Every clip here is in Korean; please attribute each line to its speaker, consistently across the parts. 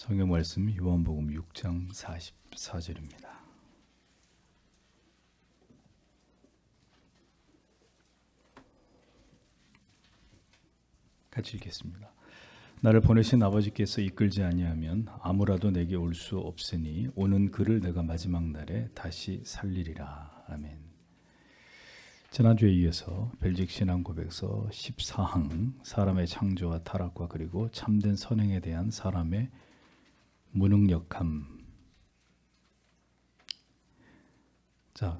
Speaker 1: 성경 말씀 요한복음 6장 44절입니다. 같이 읽겠습니다. 나를 보내신 아버지께서 이끌지 아니하면 아무라도 내게 올 수 없으니 오는 그를 내가 마지막 날에 다시 살리리라. 아멘. 지난주에 이어서 벨직 신앙 고백서 14항 사람의 창조와 타락과 그리고 참된 선행에 대한 사람의 무능력함. 자,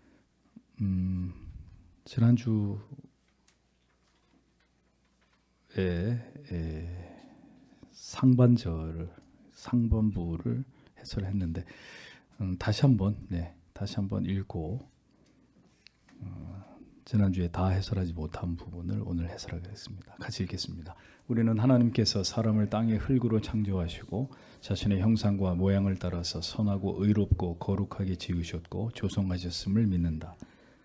Speaker 1: 지난주에 상반부를 해설했는데 다시 한번 읽고 지난주에 다 해설하지 못한 부분을 오늘 해설하겠습니다. 같이 읽겠습니다. 우리는 하나님께서 사람을 땅의 흙으로 창조하시고 자신의 형상과 모양을 따라서 선하고 의롭고 거룩하게 지으셨고 조성하셨음을 믿는다.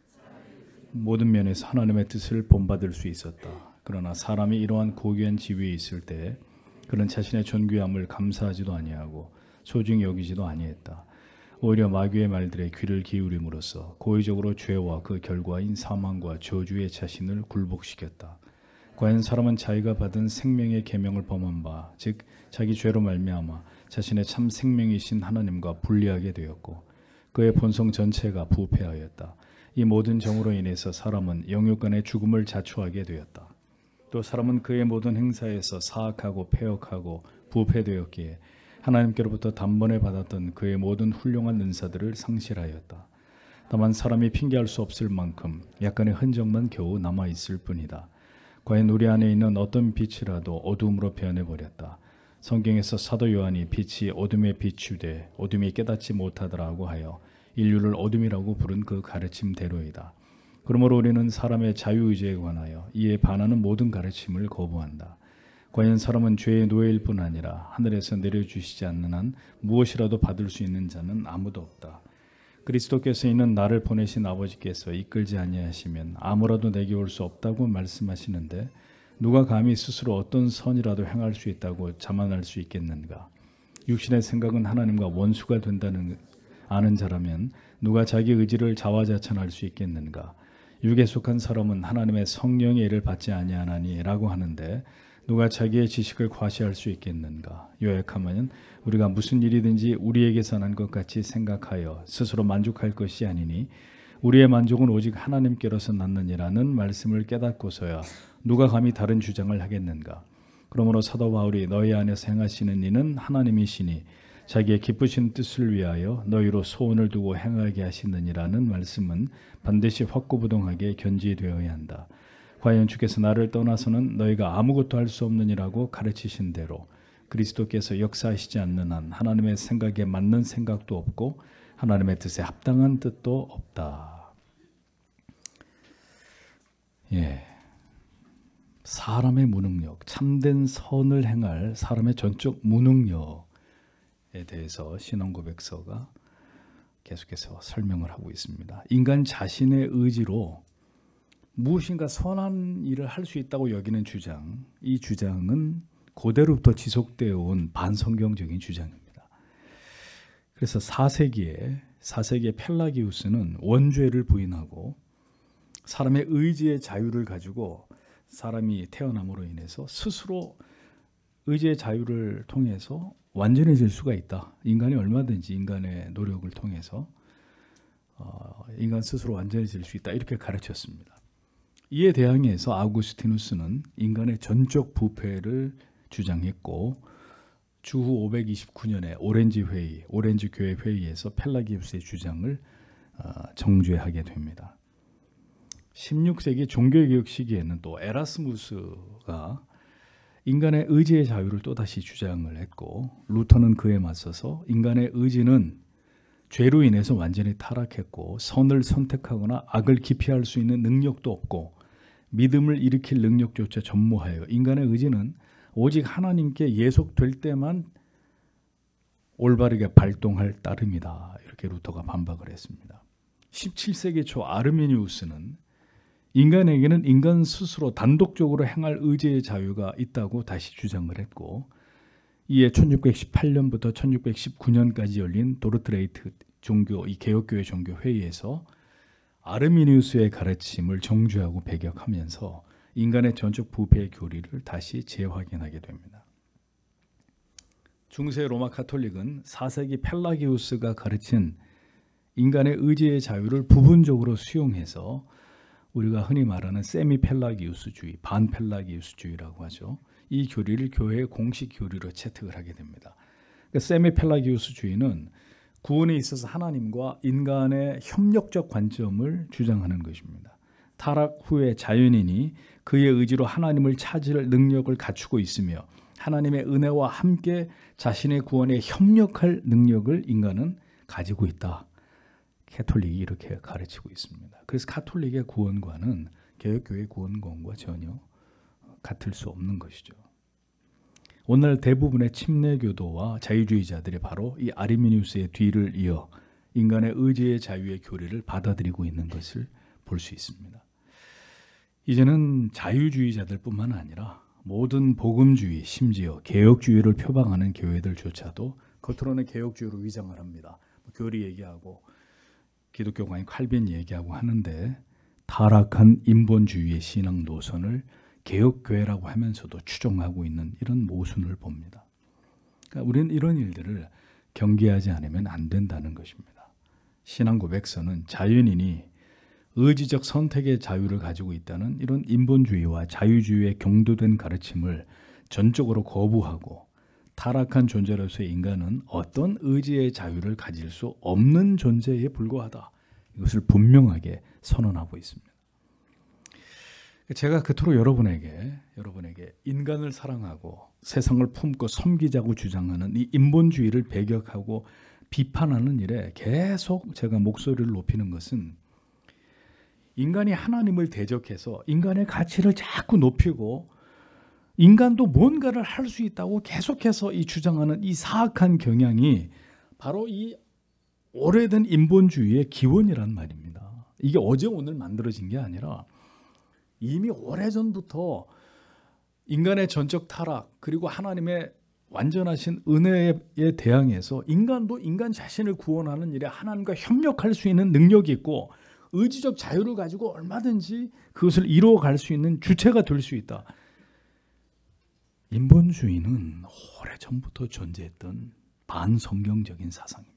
Speaker 1: 모든 면에서 하나님의 뜻을 본받을 수 있었다. 그러나 사람이 이러한 고귀한 지위에 있을 때 그는 자신의 존귀함을 감사하지도 아니하고 소중히 여기지도 아니했다. 오히려 마귀의 말들에 귀를 기울임으로써 고의적으로 죄와 그 결과인 사망과 저주의 자신을 굴복시켰다. 과연 사람은 자기가 받은 생명의 계명을 범한 바, 즉 자기 죄로 말미암아 자신의 참 생명이신 하나님과 분리하게 되었고 그의 본성 전체가 부패하였다. 이 모든 정으로 인해서 사람은 영육 간의 죽음을 자초하게 되었다. 또 사람은 그의 모든 행사에서 사악하고 패역하고 부패되었기에 하나님께로부터 단번에 받았던 그의 모든 훌륭한 은사들을 상실하였다. 다만 사람이 핑계할 수 없을 만큼 약간의 흔적만 겨우 남아있을 뿐이다. 과연 우리 안에 있는 어떤 빛이라도 어두움으로 변해버렸다. 성경에서 사도 요한이 빛이 어둠에 비추되 어둠이 깨닫지 못하더라고 하여 인류를 어둠이라고 부른 그 가르침대로이다. 그러므로 우리는 사람의 자유의지에 관하여 이에 반하는 모든 가르침을 거부한다. 과연 사람은 죄의 노예일 뿐 아니라 하늘에서 내려주시지 않는 한 무엇이라도 받을 수 있는 자는 아무도 없다. 그리스도께서 있는 나를 보내신 아버지께서 이끌지 아니하시면 아무라도 내게 올 수 없다고 말씀하시는데 누가 감히 스스로 어떤 선이라도 행할 수 있다고 자만할 수 있겠는가? 육신의 생각은 하나님과 원수가 된다는 아는 자라면 누가 자기 의지를 자화자찬할 수 있겠는가? 육에 속한 사람은 하나님의 성령의 일을 받지 아니하나니 라고 하는데 누가 자기의 지식을 과시할 수 있겠는가? 요약하면 우리가 무슨 일이든지 우리에게서 난 것 같이 생각하여 스스로 만족할 것이 아니니 우리의 만족은 오직 하나님께로서 났느니라는 말씀을 깨닫고서야 누가 감히 다른 주장을 하겠는가? 그러므로 사도 바울이 너희 안에서 행하시는 이는 하나님이시니 자기의 기쁘신 뜻을 위하여 너희로 소원을 두고 행하게 하시느니라는 말씀은 반드시 확고부동하게 견지되어야 한다. 과연 주께서 나를 떠나서는 너희가 아무것도 할 수 없느니라고 가르치신 대로 그리스도께서 역사하시지 않는 한 하나님의 생각에 맞는 생각도 없고 하나님의 뜻에 합당한 뜻도 없다. 사람의 무능력, 참된 선을 행할 사람의 전적 무능력에 대해서 신앙고백서가 계속해서 설명을 하고 있습니다. 인간 자신의 의지로 무엇인가 선한 일을 할 수 있다고 여기는 주장, 이 주장은 고대로부터 지속되어 온 반성경적인 주장입니다. 그래서 4세기에 펠라기우스는 원죄를 부인하고 사람의 의지의 자유를 가지고 사람이 태어남으로 인해서 스스로 의지의 자유를 통해서 완전해질 수가 있다. 인간이 얼마든지 인간의 노력을 통해서 인간 스스로 완전해질 수 있다. 이렇게 가르쳤습니다. 이에 대항해서 아우구스티누스는 인간의 전적 부패를 주장했고 주후 529년에 오렌지 교회 회의에서 펠라기우스의 주장을 정죄하게 됩니다. 16세기 종교개혁 시기에는 또 에라스무스가 인간의 의지의 자유를 또다시 주장을 했고 루터는 그에 맞서서 인간의 의지는 죄로 인해서 완전히 타락했고 선을 선택하거나 악을 기피할 수 있는 능력도 없고 믿음을 일으킬 능력조차 전무하여 인간의 의지는 오직 하나님께 예속될 때만 올바르게 발동할 따름이다. 이렇게 루터가 반박을 했습니다. 17세기 초 아르미니우스는 인간에게는 인간 스스로 단독적으로 행할 의지의 자유가 있다고 다시 주장을 했고 이에 1618년부터 1619년까지 열린 도르트레이트 종교 이 개혁교회 종교 회의에서 아르미니우스의 가르침을 정죄하고 배격하면서 인간의 전적 부패의 교리를 다시 재확인하게 됩니다. 중세 로마 카톨릭은 4세기 펠라기우스가 가르친 인간의 의지의 자유를 부분적으로 수용해서 우리가 흔히 말하는 세미펠라기우스주의, 반펠라기우스주의라고 하죠. 이 교리를 교회의 공식 교리로 채택을 하게 됩니다. 그러니까 세미펠라기우스주의는 구원에 있어서 하나님과 인간의 협력적 관점을 주장하는 것입니다. 타락 후에 자연인이 그의 의지로 하나님을 찾을 능력을 갖추고 있으며 하나님의 은혜와 함께 자신의 구원에 협력할 능력을 인간은 가지고 있다. 가톨릭이 이렇게 가르치고 있습니다. 그래서 가톨릭의 구원관은 개혁교회의 구원관과 전혀 같을 수 없는 것이죠. 오늘 대부분의 침례교도와 자유주의자들이 바로 이 아르미니우스의 뒤를 이어 인간의 의지의 자유의 교리를 받아들이고 있는 것을 볼 수 있습니다. 이제는 자유주의자들뿐만 아니라 모든 복음주의, 심지어 개혁주의를 표방하는 교회들조차도 겉으로는 개혁주의로 위장을 합니다. 교리 얘기하고 기독교관인 칼빈 얘기하고 하는데 타락한 인본주의의 신앙 노선을 개혁교회라고 하면서도 추종하고 있는 이런 모순을 봅니다. 그러니까 우리는 이런 일들을 경계하지 않으면 안 된다는 것입니다. 신앙 고백서는 자연인이 의지적 선택의 자유를 가지고 있다는 이런 인본주의와 자유주의의 경도된 가르침을 전적으로 거부하고 타락한 존재로서의 인간은 어떤 의지의 자유를 가질 수 없는 존재에 불과하다. 이것을 분명하게 선언하고 있습니다. 제가 그토록 여러분에게 인간을 사랑하고 세상을 품고 섬기자고 주장하는 이 인본주의를 배격하고 비판하는 일에 계속 제가 목소리를 높이는 것은 인간이 하나님을 대적해서 인간의 가치를 자꾸 높이고 인간도 뭔가를 할 수 있다고 계속해서 이 주장하는 이 사악한 경향이 바로 이 오래된 인본주의의 기원이란 말입니다. 이게 어제 오늘 만들어진 게 아니라 이미 오래전부터 인간의 전적 타락 그리고 하나님의 완전하신 은혜에 대항해서 인간도 인간 자신을 구원하는 일에 하나님과 협력할 수 있는 능력이 있고 의지적 자유를 가지고 얼마든지 그것을 이루어갈 수 있는 주체가 될 수 있다. 인본주의는 오래전부터 존재했던 반성경적인 사상입니다.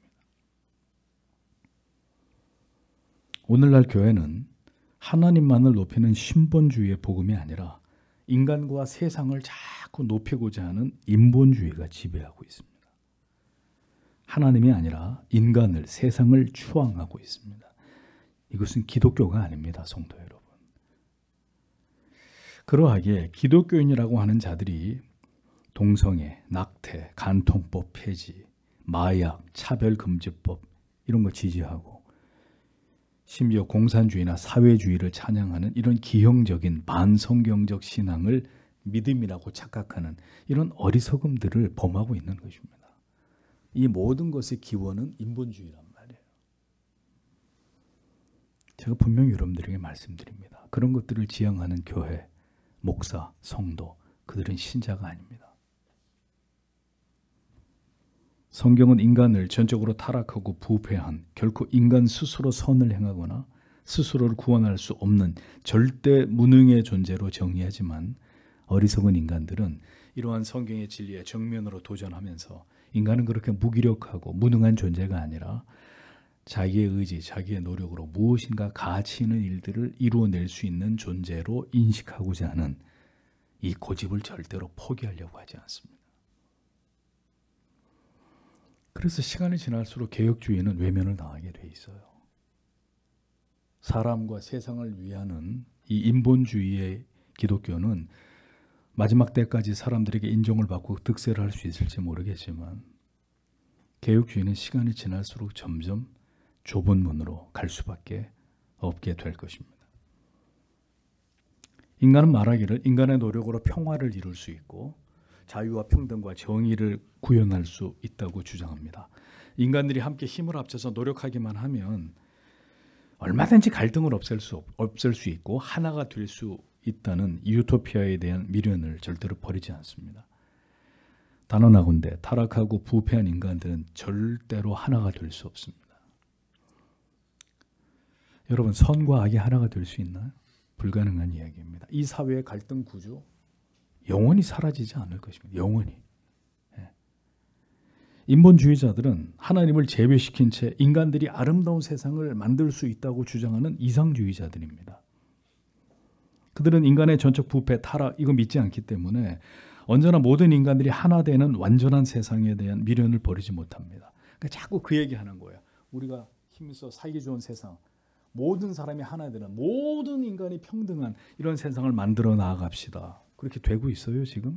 Speaker 1: 오늘날 교회는 하나님만을 높이는 신본주의의 복음이 아니라 인간과 세상을 자꾸 높이고자 하는 인본주의가 지배하고 있습니다. 하나님이 아니라 인간을, 세상을 추앙하고 있습니다. 이것은 기독교가 아닙니다, 성도 여러분. 그러하기에 기독교인이라고 하는 자들이 동성애, 낙태, 간통법 폐지, 마약, 차별금지법 이런 거 지지하고 심지어 공산주의나 사회주의를 찬양하는 이런 기형적인 반성경적 신앙을 믿음이라고 착각하는 이런 어리석음들을 범하고 있는 것입니다. 이 모든 것의 기원은 인본주의란 말이에요. 제가 분명히 여러분들에게 말씀드립니다. 그런 것들을 지향하는 교회, 목사, 성도, 그들은 신자가 아닙니다. 성경은 인간을 전적으로 타락하고 부패한 결코 인간 스스로 선을 행하거나 스스로를 구원할 수 없는 절대 무능의 존재로 정의하지만 어리석은 인간들은 이러한 성경의 진리에 정면으로 도전하면서 인간은 그렇게 무기력하고 무능한 존재가 아니라 자기의 의지, 자기의 노력으로 무엇인가 가치 있는 일들을 이루어낼 수 있는 존재로 인식하고자 하는 이 고집을 절대로 포기하려고 하지 않습니다. 그래서 시간이 지날수록 개혁주의는 외면을 당하게 돼 있어요. 사람과 세상을 위하는 이 인본주의의 기독교는 마지막 때까지 사람들에게 인정을 받고 득세를 할 수 있을지 모르겠지만 개혁주의는 시간이 지날수록 점점 좁은 문으로 갈 수밖에 없게 될 것입니다. 인간은 말하기를 인간의 노력으로 평화를 이룰 수 있고 자유와 평등과 정의를 구현할 수 있다고 주장합니다. 인간들이 함께 힘을 합쳐서 노력하기만 하면 얼마든지 갈등을 없앨 수 있고 하나가 될 수 있다는 유토피아에 대한 미련을 절대로 버리지 않습니다. 단언하건대 타락하고 부패한 인간들은 절대로 하나가 될 수 없습니다. 여러분, 선과 악이 하나가 될 수 있나요? 불가능한 이야기입니다. 이 사회의 갈등 구조 영원히 사라지지 않을 것입니다. 영원히. 인본주의자들은 하나님을 제외시킨 채 인간들이 아름다운 세상을 만들 수 있다고 주장하는 이상주의자들입니다. 그들은 인간의 전적 부패, 타락 이거 믿지 않기 때문에 언제나 모든 인간들이 하나 되는 완전한 세상에 대한 미련을 버리지 못합니다. 그러니까 자꾸 그 얘기하는 거예요. 우리가 힘써 살기 좋은 세상, 모든 사람이 하나 되는, 모든 인간이 평등한 이런 세상을 만들어 나아갑시다. 그렇게 되고 있어요, 지금?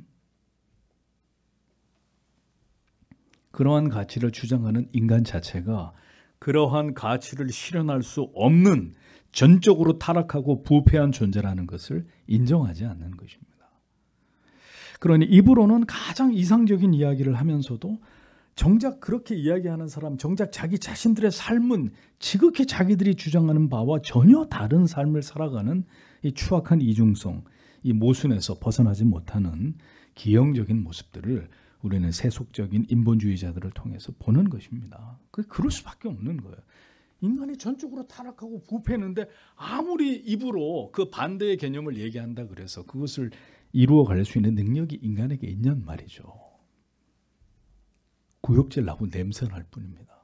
Speaker 1: 그러한 가치를 주장하는 인간 자체가 그러한 가치를 실현할 수 없는 전적으로 타락하고 부패한 존재라는 것을 인정하지 않는 것입니다. 그러니 입으로는 가장 이상적인 이야기를 하면서도 정작 그렇게 이야기하는 사람, 정작 자기 자신들의 삶은 지극히 자기들이 주장하는 바와 전혀 다른 삶을 살아가는 이 추악한 이중성, 이 모순에서 벗어나지 못하는 기형적인 모습들을 우리는 세속적인 인본주의자들을 통해서 보는 것입니다. 그럴 수밖에 없는 거예요. 인간이 전적으로 타락하고 부패했는데 아무리 입으로 그 반대의 개념을 얘기한다 그래서 그것을 이루어갈 수 있는 능력이 인간에게 있냔 말이죠. 구역질 나고 냄새날 뿐입니다.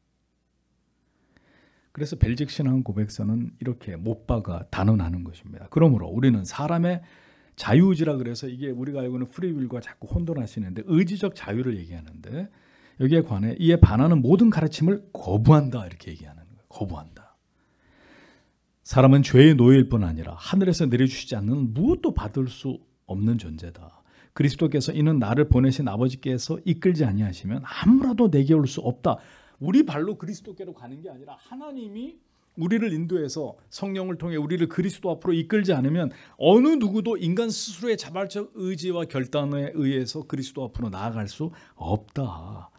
Speaker 1: 그래서 벨직 신앙 고백서는 이렇게 못 박아 단언하는 것입니다. 그러므로 우리는 사람의 자유의지라 그래서 이게 우리가 알고 있는 프리윌과 자꾸 혼돈하시는데 의지적 자유를 얘기하는데 여기에 관해 이에 반하는 모든 가르침을 거부한다 이렇게 얘기하는 거예요. 거부한다. 사람은 죄의 노예일 뿐 아니라 하늘에서 내려주시지 않는 무엇도 받을 수 없는 존재다. 그리스도께서 이는 나를 보내신 아버지께서 이끌지 아니하시면 아무라도 내게 올 수 없다. 우리 발로 그리스도께로 가는 게 아니라 하나님이 우리를 인도해서 성령을 통해 우리를 그리스도 앞으로 이끌지 않으면 어느 누구도 인간 스스로의 자발적 의지와 결단에 의해서 그리스도 앞으로 나아갈 수 없다.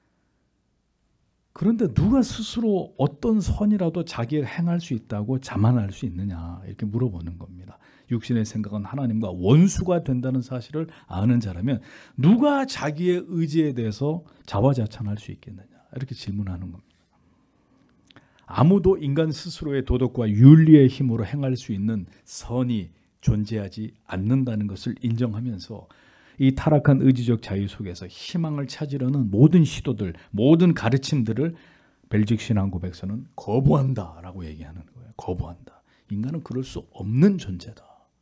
Speaker 1: 그런데 누가 스스로 어떤 선이라도 자기가 행할 수 있다고 자만할 수 있느냐 이렇게 물어보는 겁니다. 육신의 생각은 하나님과 원수가 된다는 사실을 아는 자라면 누가 자기의 의지에 대해서 자화자찬할 수 있겠느냐 이렇게 질문하는 겁니다. 아무도 인간 스스로의 도덕과 윤리의 힘으로 행할 수 있는 선이 존재하지 않는다는 것을 인정하면서 이 타락한 의지적 자유 속에서 희망을 찾으려는 모든 시도들, 모든 가르침들을 벨직 신앙 고백서는 거부한다라고 얘기하는 거예요. 거부한다. 인간은 그럴 수 없는 존재다.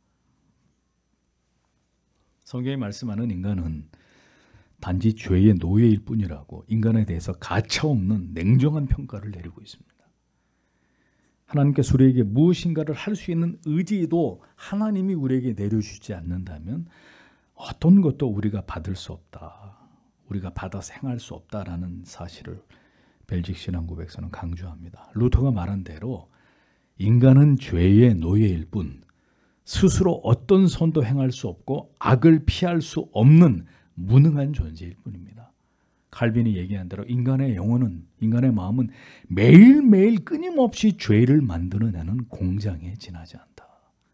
Speaker 1: 성경이 말씀하는 인간은 단지 죄의 노예일 뿐이라고 인간에 대해서 가차없는 냉정한 평가를 내리고 있습니다. 하나님께서 우리에게 무엇인가를 할 수 있는 의지도 하나님이 우리에게 내려주지 않는다면 어떤 것도 우리가 받을 수 없다. 우리가 받아서 행할 수 없다라는 사실을 벨직 신앙 고백서는 강조합니다. 루터가 말한 대로 인간은 죄의 노예일 뿐 스스로 어떤 선도 행할 수 없고 악을 피할 수 없는 무능한 존재일 뿐입니다. 칼빈이 얘기한 대로 인간의 영혼은, 인간의 마음은 매일매일 끊임없이 죄를 만들어내는 공장에 지나지 않다.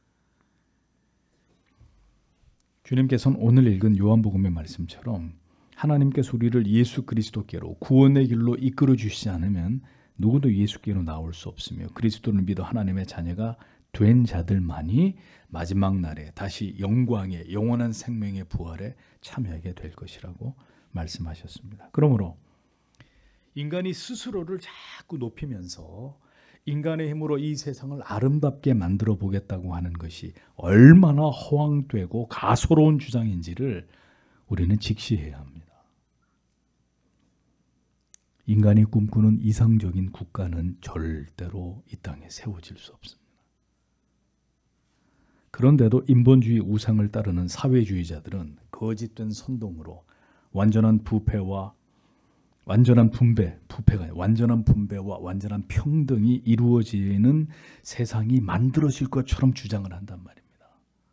Speaker 1: 주님께서는 오늘 읽은 요한복음의 말씀처럼 하나님께서 우리를 예수 그리스도께로 구원의 길로 이끌어 주시지 않으면 누구도 예수께로 나올 수 없으며 그리스도를 믿어 하나님의 자녀가 된 자들만이 마지막 날에 다시 영광의 영원한 생명의 부활에 참여하게 될 것이라고 말씀하셨습니다. 그러므로 인간이 스스로를 자꾸 높이면서 인간의 힘으로 이 세상을 아름답게 만들어 보겠다고 하는 것이 얼마나 허황되고 가소로운 주장인지를 우리는 직시해야 합니다. 인간이 꿈꾸는 이상적인 국가는 절대로 이 땅에 세워질 수 없습니다. 그런데도 인본주의 우상을 따르는 사회주의자들은 거짓된 선동으로 완전한 부패와 완전한 분배와 완전한 평등이 이루어지는 세상이 만들어질 것처럼 주장을 한단 말입니다.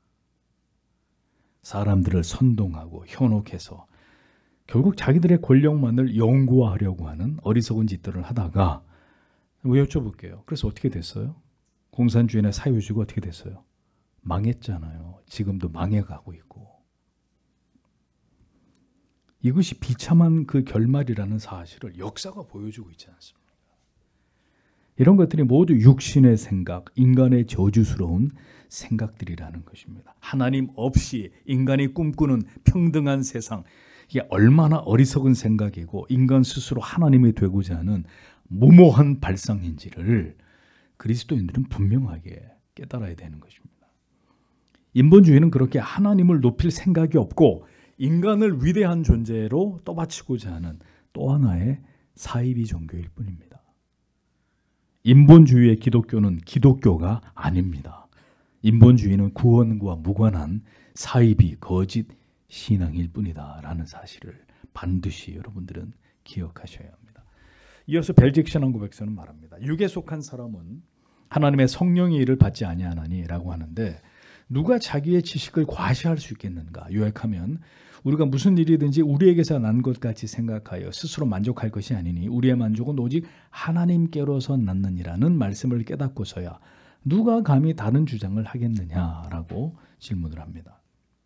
Speaker 1: 사람들을 선동하고 현혹해서 결국 자기들의 권력만을 영구화하려고 하는 어리석은 짓들을 하다가 여쭤볼게요. 그래서 어떻게 됐어요? 공산주의나 사회주의가 어떻게 됐어요? 망했잖아요. 지금도 망해가고 있고. 이것이 비참한 그 결말이라는 사실을 역사가 보여주고 있지 않습니까? 이런 것들이 모두 육신의 생각, 인간의 저주스러운 생각들이라는 것입니다. 하나님 없이 인간이 꿈꾸는 평등한 세상, 이게 얼마나 어리석은 생각이고 인간 스스로 하나님이 되고자 하는 무모한 발상인지를 그리스도인들은 분명하게 깨달아야 되는 것입니다. 인본주의는 그렇게 하나님을 높일 생각이 없고 인간을 위대한 존재로 떠받치고자 하는 또 하나의 사이비 종교일 뿐입니다. 인본주의의 기독교는 기독교가 아닙니다. 인본주의는 구원과 무관한 사이비 거짓 신앙일 뿐이다라는 사실을 반드시 여러분들은 기억하셔야 합니다. 이어서 벨직 신앙고백서는 말합니다. 육에 속한 사람은 하나님의 성령의 일을 받지 아니하나니라고 하는데 누가 자기의 지식을 과시할 수 있겠는가? 요약하면 우리가 무슨 일이든지 우리에게서 난 것 같이 생각하여 스스로 만족할 것이 아니니 우리의 만족은 오직 하나님께로서 낳느니라는 말씀을 깨닫고서야 누가 감히 다른 주장을 하겠느냐라고 질문을 합니다.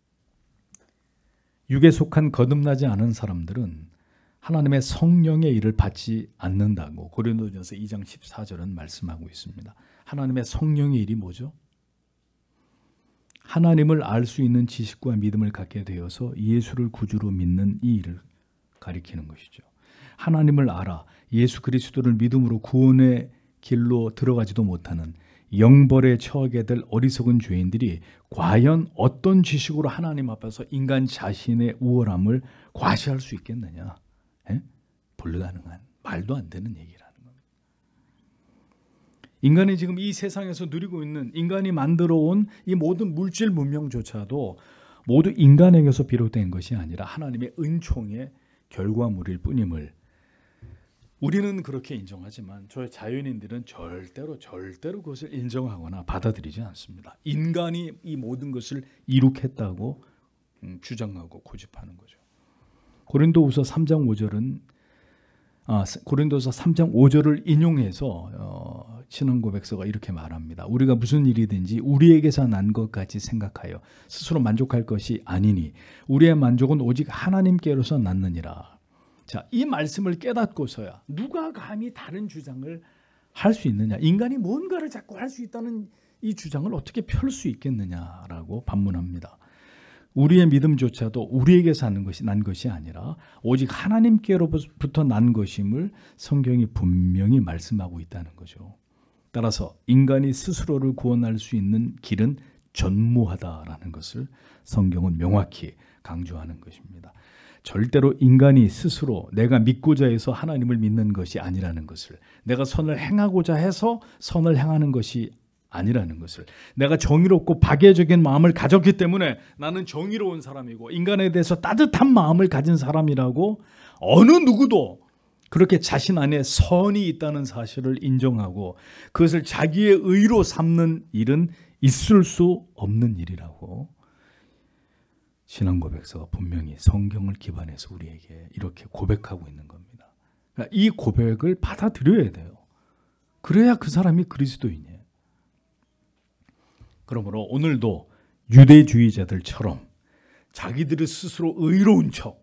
Speaker 1: 육에 속한 거듭나지 않은 사람들은 하나님의 성령의 일을 받지 않는다고 고린도전서 2장 14절은 말씀하고 있습니다. 하나님의 성령의 일이 뭐죠? 하나님을 알 수 있는 지식과 믿음을 갖게 되어서 예수를 구주로 믿는 이 일을 가리키는 것이죠. 하나님을 알아 예수 그리스도를 믿음으로 구원의 길로 들어가지도 못하는 영벌에 처하게 될 어리석은 죄인들이 과연 어떤 지식으로 하나님 앞에서 인간 자신의 우월함을 과시할 수 있겠느냐? 불가능한, 말도 안 되는 얘기라는 겁니다. 인간이 지금 이 세상에서 누리고 있는 인간이 만들어 온 이 모든 물질 문명조차도 모두 인간에게서 비롯된 것이 아니라 하나님의 은총의 결과물일 뿐임을 우리는 그렇게 인정하지만 저희 자연인들은 절대로 그것을 인정하거나 받아들이지 않습니다. 인간이 이 모든 것을 이룩했다고 주장하고 고집하는 거죠. 고린도후서 3장 5절은 고린도서 3장 5절을 인용해서 신앙고백서가 이렇게 말합니다. 우리가 무슨 일이든지 우리에게서 난 것 같이 생각하여 스스로 만족할 것이 아니니 우리의 만족은 오직 하나님께로서 났느니라. 자, 이 말씀을 깨닫고서야 누가 감히 다른 주장을 할 수 있느냐? 인간이 뭔가를 자꾸 할 수 있다는 이 주장을 어떻게 펼 수 있겠느냐라고 반문합니다. 우리의 믿음조차도 우리에게서 난 것이 아니라 오직 하나님께로부터 난 것임을 성경이 분명히 말씀하고 있다는 거죠. 따라서 인간이 스스로를 구원할 수 있는 길은 전무하다라는 것을 성경은 명확히 강조하는 것입니다. 절대로 인간이 스스로 내가 믿고자 해서 하나님을 믿는 것이 아니라는 것을, 내가 선을 행하고자 해서 선을 행하는 것이 아니라는 것을, 내가 정의롭고 박애적인 마음을 가졌기 때문에 나는 정의로운 사람이고 인간에 대해서 따뜻한 마음을 가진 사람이라고 어느 누구도 그렇게 자신 안에 선이 있다는 사실을 인정하고 그것을 자기의 의로 삼는 일은 있을 수 없는 일이라고 신앙고백서가 분명히 성경을 기반해서 우리에게 이렇게 고백하고 있는 겁니다. 그러니까 이 고백을 받아들여야 돼요. 그래야 그 사람이 그리스도인이에요. 그러므로 오늘도 유대주의자들처럼 자기들이 스스로 의로운 척,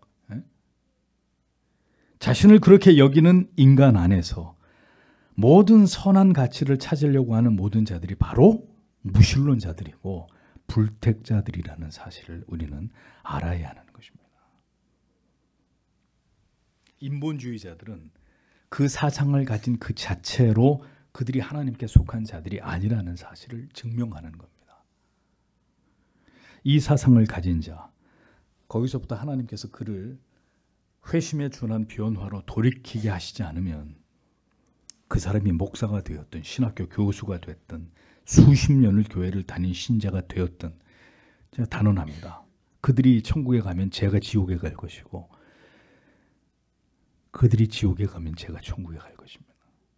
Speaker 1: 자신을 그렇게 여기는 인간 안에서 모든 선한 가치를 찾으려고 하는 모든 자들이 바로 무신론자들이고 불택자들이라는 사실을 우리는 알아야 하는 것입니다. 인본주의자들은 그 사상을 가진 그 자체로 그들이 하나님께 속한 자들이 아니라는 사실을 증명하는 겁니다. 이 사상을 가진 자, 거기서부터 하나님께서 그를 회심에 준한 변화로 돌이키게 하시지 않으면 그 사람이 목사가 되었든 신학교 교수가 됐든 수십 년을 교회를 다닌 신자가 되었든 제가 단언합니다. 그들이 천국에 가면 제가 지옥에 갈 것이고 그들이 지옥에 가면 제가 천국에 갈 것입니다.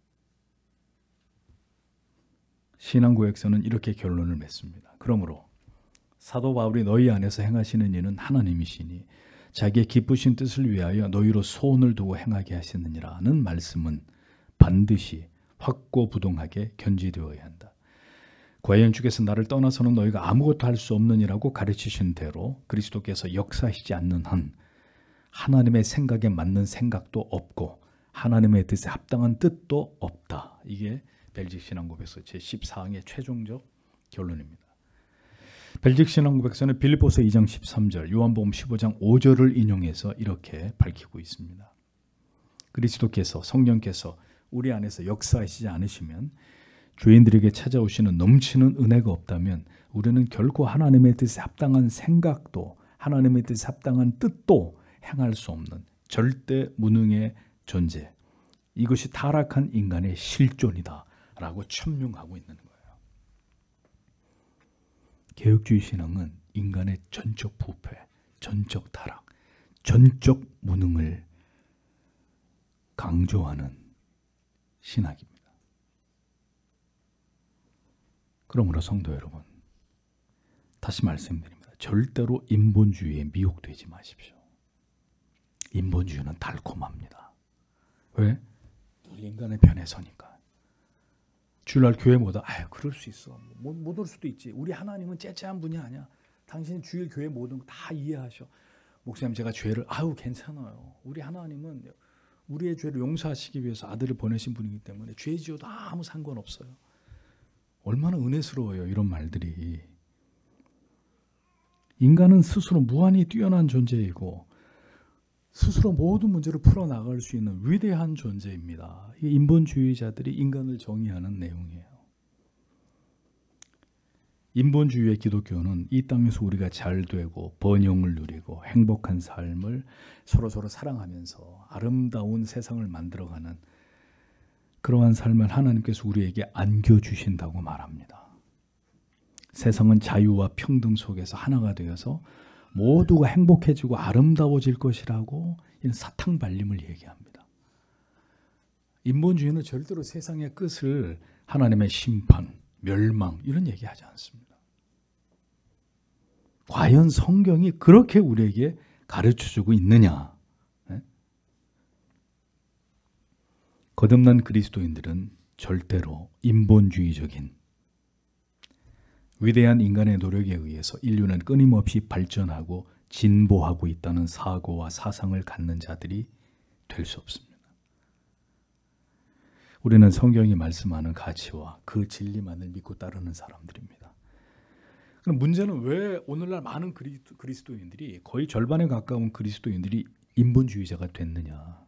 Speaker 1: 신앙고백서는 이렇게 결론을 맺습니다. 그러므로 사도 바울이 너희 안에서 행하시는 일은 하나님이시니 자기의 기쁘신 뜻을 위하여 너희로 소원을 두고 행하게 하시느니라는 말씀은 반드시 확고부동하게 견지되어야 한다. 과연 주께서 나를 떠나서는 너희가 아무것도 할 수 없느니라고 가르치신 대로 그리스도께서 역사하시지 않는 한 하나님의 생각에 맞는 생각도 없고 하나님의 뜻에 합당한 뜻도 없다. 이게 벨직 신앙고백서 제14항의 최종적 결론입니다. 벨직 신앙고백서는 빌립보서 2장 13절, 요한복음 15장 5절을 인용해서 이렇게 밝히고 있습니다. 그리스도께서, 성령께서 우리 안에서 역사하시지 않으시면, 죄인들에게 찾아오시는 넘치는 은혜가 없다면 우리는 결코 하나님의 뜻에 합당한 생각도 하나님의 뜻에 합당한 뜻도 행할 수 없는 절대 무능의 존재, 이것이 타락한 인간의 실존이다 라고 천명하고 있는 거예요. 개혁주의 신앙은 인간의 전적 부패, 전적 타락, 전적 무능을 강조하는 신학입니다. 그러므로 성도 여러분, 다시 말씀드립니다. 절대로 인본주의에 미혹되지 마십시오. 인본주의는 달콤합니다. 왜? 인간의 편에 서니까. 주일날 교회 못 와. 아유, 그럴 수 있어. 못 올 수도 있지. 우리 하나님은 째째한 분이 아니야. 당신 주일 교회 모든 거 다 이해하셔. 목사님, 제가 죄를, 아유, 괜찮아요. 우리 하나님은 우리의 죄를 용서하시기 위해서 아들을 보내신 분이기 때문에 죄 지어도 아무 상관없어요. 얼마나 은혜스러워요, 이런 말들이. 인간은 스스로 무한히 뛰어난 존재이고 스스로 모든 문제를 풀어나갈 수 있는 위대한 존재입니다. 이 인본주의자들이 인간을 정의하는 내용이에요. 인본주의의 기독교는 이 땅에서 우리가 잘 되고 번영을 누리고 행복한 삶을 서로서로 사랑하면서 아름다운 세상을 만들어가는 그러한 삶을 하나님께서 우리에게 안겨주신다고 말합니다. 세상은 자유와 평등 속에서 하나가 되어서 모두가 행복해지고 아름다워질 것이라고 사탕발림을 얘기합니다. 인본주의는 절대로 세상의 끝을 하나님의 심판, 멸망 이런 얘기하지 않습니다. 과연 성경이 그렇게 우리에게 가르쳐주고 있느냐? 네? 거듭난 그리스도인들은 절대로 인본주의적인 위대한 인간의 노력에 의해서 인류는 끊임없이 발전하고 진보하고 있다는 사고와 사상을 갖는 자들이 될 수 없습니다. 우리는 성경이 말씀하는 가치와 그 진리만을 믿고 따르는 사람들입니다. 그럼 문제는 왜 오늘날 많은 그리스도인들이, 거의 절반에 가까운 그리스도인들이 인본주의자가 됐느냐?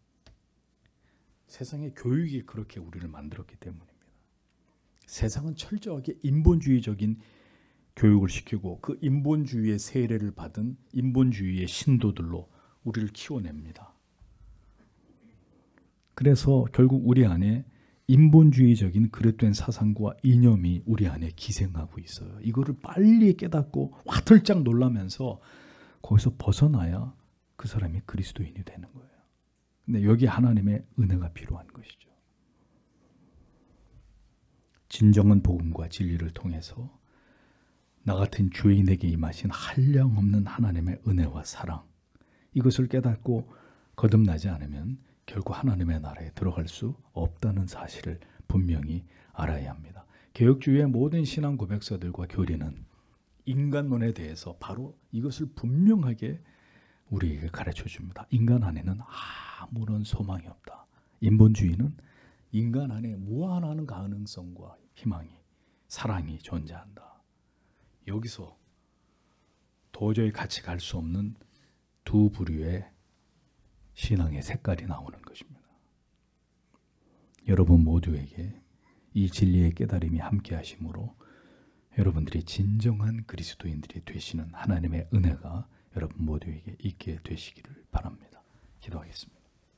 Speaker 1: 세상의 교육이 그렇게 우리를 만들었기 때문입니다. 세상은 철저하게 인본주의적인 교육을 시키고 그 인본주의의 세례를 받은 인본주의의 신도들로 우리를 키워냅니다. 그래서 결국 우리 안에 인본주의적인 그릇된 사상과 이념이 우리 안에 기생하고 있어요. 이거를 빨리 깨닫고 화들짝 놀라면서 거기서 벗어나야 그 사람이 그리스도인이 되는 거예요. 근데 여기 하나님의 은혜가 필요한 것이죠. 진정한 복음과 진리를 통해서 나 같은 죄인에게 임하신 한량없는 하나님의 은혜와 사랑, 이것을 깨닫고 거듭나지 않으면 결국 하나님의 나라에 들어갈 수 없다는 사실을 분명히 알아야 합니다. 개혁주의의 모든 신앙 고백서들과 교리는 인간론에 대해서 바로 이것을 분명하게 우리에게 가르쳐 줍니다. 인간 안에는 아무런 소망이 없다. 인본주의는 인간 안에 무한한 가능성과 희망이, 사랑이 존재한다. 여기서 도저히 같이 갈 수 없는 두 부류의 신앙의 색깔이 나오는 것입니다. 여러분 모두에게 이 진리의 깨달음이 함께 하심으로 여러분들이 진정한 그리스도인들이 되시는 하나님의 은혜가 여러분 모두에게 있게 되시기를